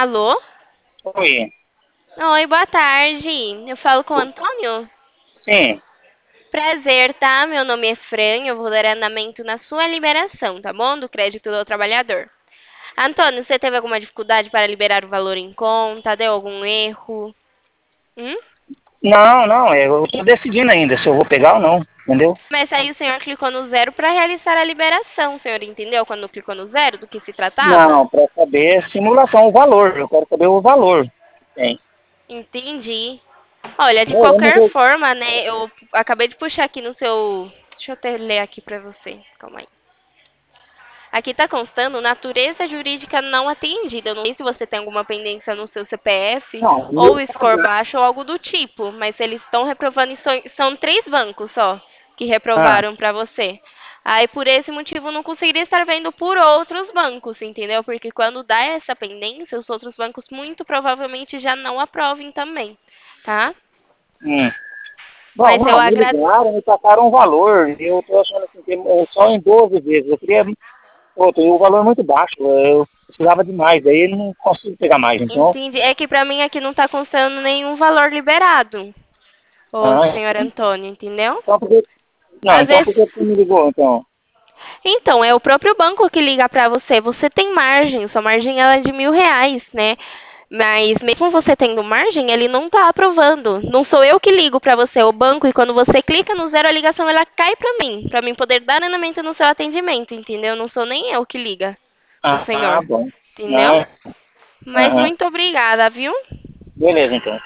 Alô? Oi. Oi, boa tarde. Eu falo com o Antônio? Sim. Prazer, tá? Meu nome é Fran, eu vou dar andamento na sua liberação, tá bom? Do crédito do trabalhador. Antônio, você teve alguma dificuldade para liberar o valor em conta? Deu algum erro? Hum? Não, não, eu tô decidindo ainda se eu vou pegar ou não, entendeu? Mas aí o senhor clicou no zero para realizar a liberação, o senhor entendeu quando clicou no zero do que se tratava? Não, para saber simulação, o valor. Eu quero saber o valor. Tem. Entendi. Olha, de Eu não qualquer vou. forma, né, eu acabei de puxar aqui no seu. Deixa eu até ler aqui pra você. Calma aí. Aqui está constando natureza jurídica não atendida. Eu não sei se você tem alguma pendência no seu CPF Não, ou score baixo ou algo do tipo, mas eles estão reprovando. São três bancos só que ah, reprovaram para você. Aí, por esse motivo, eu não conseguiria estar vendo por outros bancos, entendeu? Porque quando dá essa pendência, os outros bancos muito provavelmente já não aprovem também, tá? hum. Bom, Mas eu não, me agradeço. ligaram, me passaram um valor. E eu tô achando assim, que é só em 12 vezes. Eu queria. Pô, tem um valor muito baixo. Eu precisava de mais. Aí eu não consigo pegar mais. Então. Entendi. É que para mim aqui não está constando nenhum valor liberado. Ô, Ah, senhor Antônio, entendeu? então por que. Não, Às então vezes. por que você me ligou, então? Então, é o próprio banco que liga para você. Você tem margem, sua margem ela é de R$ 1.000, né? Mas mesmo você tendo margem, ele não está aprovando. Não sou eu que ligo para você, é o banco. E quando você clica no zero, a ligação ela cai para mim poder dar andamento no seu atendimento, entendeu? Não sou nem eu que liga pro Ah, senhor, bom. entendeu? Ah, Mas aham. muito obrigada, viu? Beleza, então.